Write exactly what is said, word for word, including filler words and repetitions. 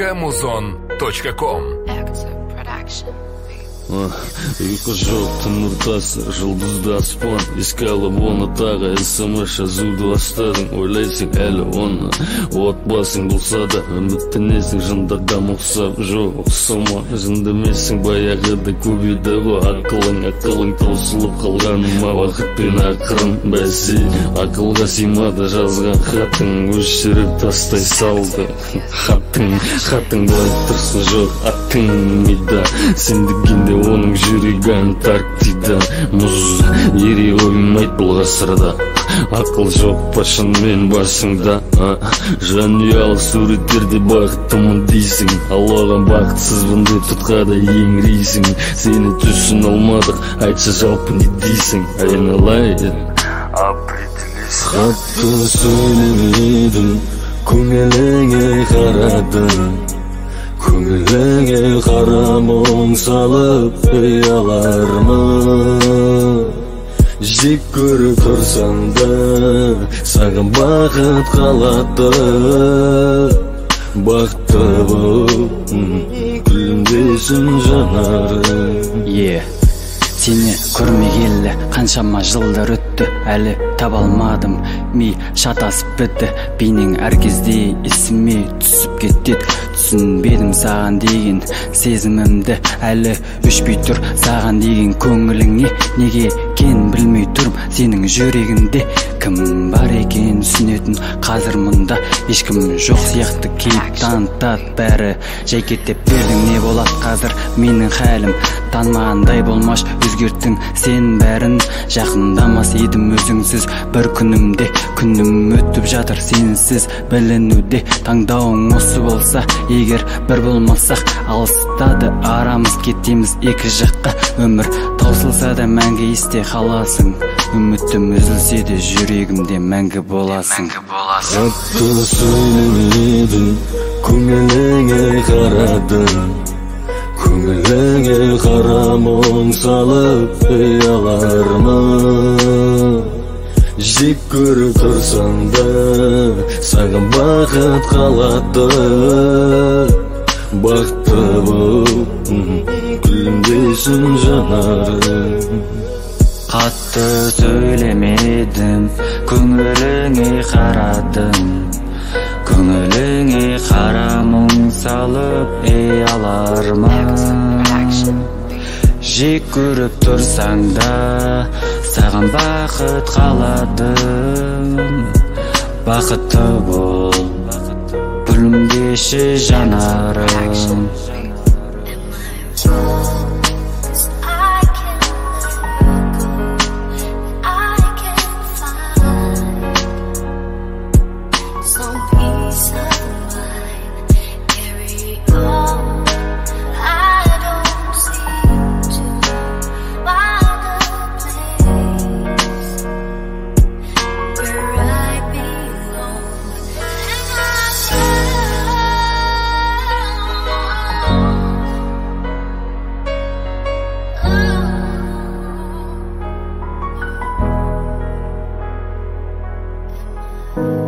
камузон точка ком. Ұйқы жоқ түн ортасы, жұлдызды аспан, еске алып оны тағы смс жазуды бастадың. Ойлайсың әлі оны отбасың болса да, үміттенесің жындардан ұқсап. Жоқ, ұқсама, жындемесің баяғыда көбейді ғой. Ақылың, ақылың таусылып қалғаныма уақытпен ақырын бәсе. Ақылға сыймады жазған хатың, өшіріп тастай салды. Хатың, хатың былай тұрсын жоқ, аттың мида. Сендігенде оның жүрегі Антарктида. Мұз ери қоймайды бұл ғасырда. Ақыл жоқ па шынымен басыңда? Жанұялық суреттерде бақыттымын дейсің, ал оған бақытсызбын деп тұтқада еңірейсің. Сені түсін алмадық, айтшы жалпы не дейсің? Айналайын хатты сөйлемедім, көңіліңе қарадым. Көңіліңе қара мұң салып ұялармы? Жек көріп тұрсам да, саған бақыт қалады. Бақытты болып күлімдесін жанарым. Е, сені көрмегелі қаншама жылдар өтті, әлі таба алмадым. Ми шатасып бітті, бейнең әр кезде есіме түсіп кетеді. Түсінбедім саған деген сезімімді, әлі өшпей тұр саған деген көңіліңе. Неге кен білмей тұрм сенің жүрегінде. Кім бар екен түсінетін қазір мұнда? Ешкім жоқ сияқты кейіп танытады бәрі. Жайкеттеп бердің не болады қазір менің хәлім? Танымағандай болмаш өзгерттің сен бәрін. Жақындамас едім өзіңсіз бір күнімде. Күнім өтіп жатыр сенсіз білінуде. Таңдауың осы болса егер бір болмасақ, алыстады арамыз, кетеміз екі жаққа. Өмір таусылса да мәңгі есте қаласың. Үмітім үзілсе де жүрегімде мәңгі боласың. Хатты сөйлемедім, көңіліңе қарадым. Көңіліңе қара мұң салып ұялармы? Жек көріп тұрсам да, саған бақыт қалады. Бақытты болып күлімдесін жанарым. Қатты сөйлемедім, көңіліңе қарадым. Көңіліңе қара мұң салып ұялармы? Жек көріп тұрсаң да, саған бақыт қалады. Бақытты бол, күлімдеші жанарым. Oh.